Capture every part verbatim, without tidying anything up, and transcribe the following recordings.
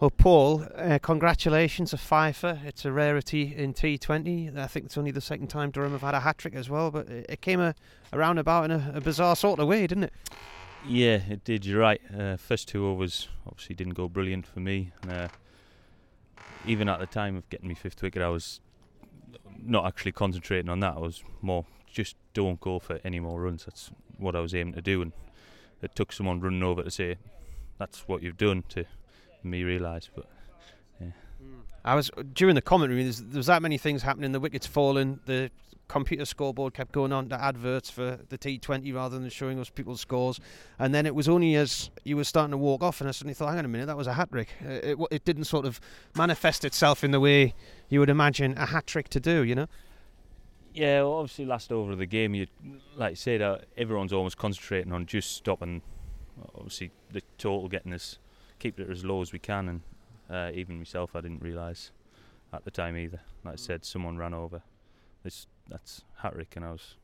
Well, Paul, uh, congratulations, a fifer. It's a rarity in T twenty. I think it's only the second time Durham have had a hat-trick as well, but it, it came a, a roundabout in a, a bizarre sort of way, didn't it? Yeah, it did, you're right. Uh, first two overs obviously didn't go brilliant for me. And, uh, even at the time of getting me fifth wicket, I was not actually concentrating on that. I was more just don't go for any more runs. That's what I was aiming to do. And it took someone running over to say, that's what you've done, to me realise. But yeah. I was during the commentary. There's, there was that many things happening. The wickets falling. The computer scoreboard kept going on to adverts for the T twenty rather than showing us people's scores. And then it was only as you were starting to walk off, and I suddenly thought, hang on a minute, that was a hat trick. Uh, it, it didn't sort of manifest itself in the way you would imagine a hat trick to do, you know. Yeah, well, obviously last over of the game, you like you said, uh, everyone's almost concentrating on just stopping. Obviously, the total getting us, keeping it as low as we can, and uh, even myself, I didn't realise at the time either. Like I said, someone ran over. This that's hat-trick, and I was,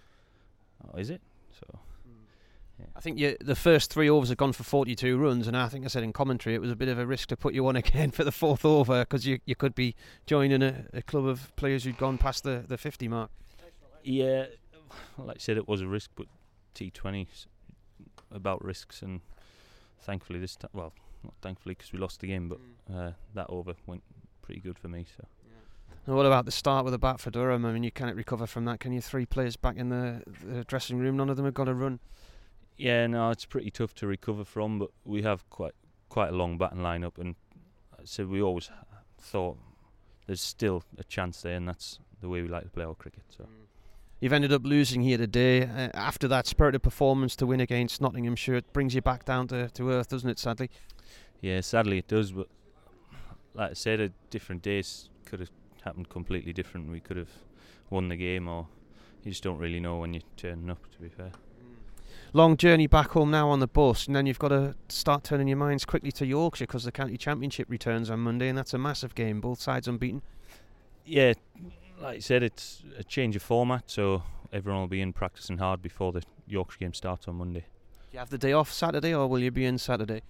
oh, is it? So, yeah. I think you, the first three overs have gone for forty-two runs, and I think I said in commentary it was a bit of a risk to put you on again for the fourth over, because you you could be joining a, a club of players who'd gone past the, the fifty mark. Yeah, like I said, it was a risk, but T twenty's about risks, and thankfully this time, well, not thankfully because we lost the game, but uh, that over went pretty good for me. So. And what about the start with the bat for Durham? I mean, you can't recover from that, can you? Three players back in the, the dressing room, none of them have got a run. Yeah, no, it's pretty tough to recover from, but we have quite quite a long batting lineup, and so we always thought there's still a chance there, and that's the way we like to play our cricket. So. You've ended up losing here today. Uh, after that spirited performance to win against Nottinghamshire, it brings you back down to, to earth, doesn't it, sadly? Yeah, sadly it does, but like I said, a different days could have happened completely different. We could have won the game, or you just don't really know when you're turning up, to be fair. Long journey back home now on the bus, and then you've got to start turning your minds quickly to Yorkshire, because the county championship returns on Monday, and that's a massive game, both sides unbeaten. Yeah, like I said, it's a change of format, so everyone will be in practicing hard before the Yorkshire game starts on Monday. Do you have the day off Saturday, or will you be in Saturday?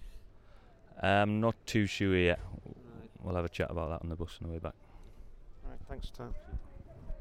I'm not too sure yet. We'll have a chat about that on the bus on the way back. All right, thanks, Tom.